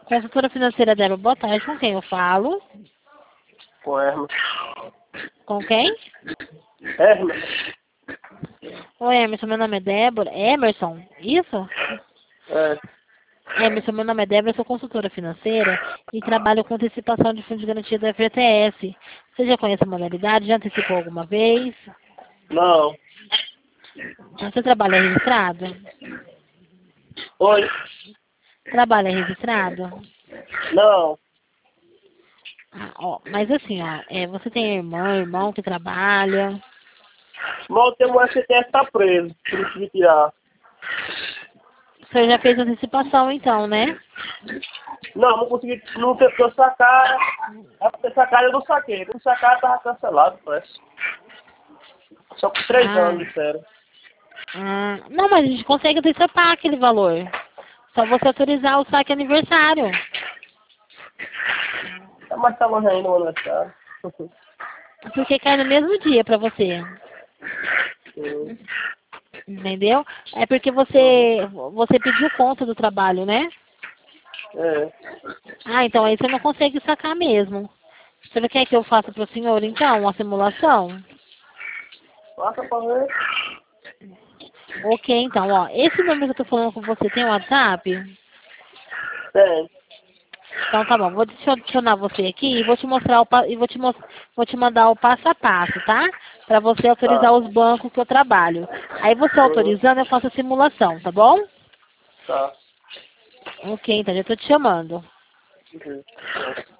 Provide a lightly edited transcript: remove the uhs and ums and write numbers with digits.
Consultora financeira Débora, boa tarde. Com quem eu falo? Com Hermes. Com quem? Hermes. Oi, Emerson, meu nome é Débora. Emerson, isso? É. Emerson, meu nome é Débora, eu sou consultora financeira e trabalho com antecipação de fundo de garantia da FGTS. Você já conhece a modalidade? Já antecipou alguma vez? Não. Você trabalha registrado? Oi. Trabalha registrado? Não. Ah, ó, mas assim, ó, você tem irmão que trabalha? Mas o teu STF tá preso. Preciso de tirar. O senhor já fez antecipação então, né? Não, não consegui. Não tem porque eu sacar. Sacar eu não saquei. Não sacar tava cancelado, parece. Só por 3 anos, disseram. Não, mas a gente consegue antecipar aquele valor. Só você autorizar o saque aniversário. Mas tá longe ainda o aniversário. Porque cai no mesmo dia pra você. Entendeu? É porque você pediu conta do trabalho, né? É. Então aí você não consegue sacar mesmo. Você quer que eu faça pro senhor, então, uma simulação? Passa pra ver. Ok, então, ó. Esse número que eu tô falando com você tem WhatsApp? Tem. Então tá bom, vou adicionar você aqui e vou te mostrar vou te mandar o passo a passo, tá? Pra você autorizar Tá. os bancos que eu trabalho. Aí você Uhum. autorizando, eu faço a simulação, tá bom? Tá. Ok, então já tô te chamando. Uhum.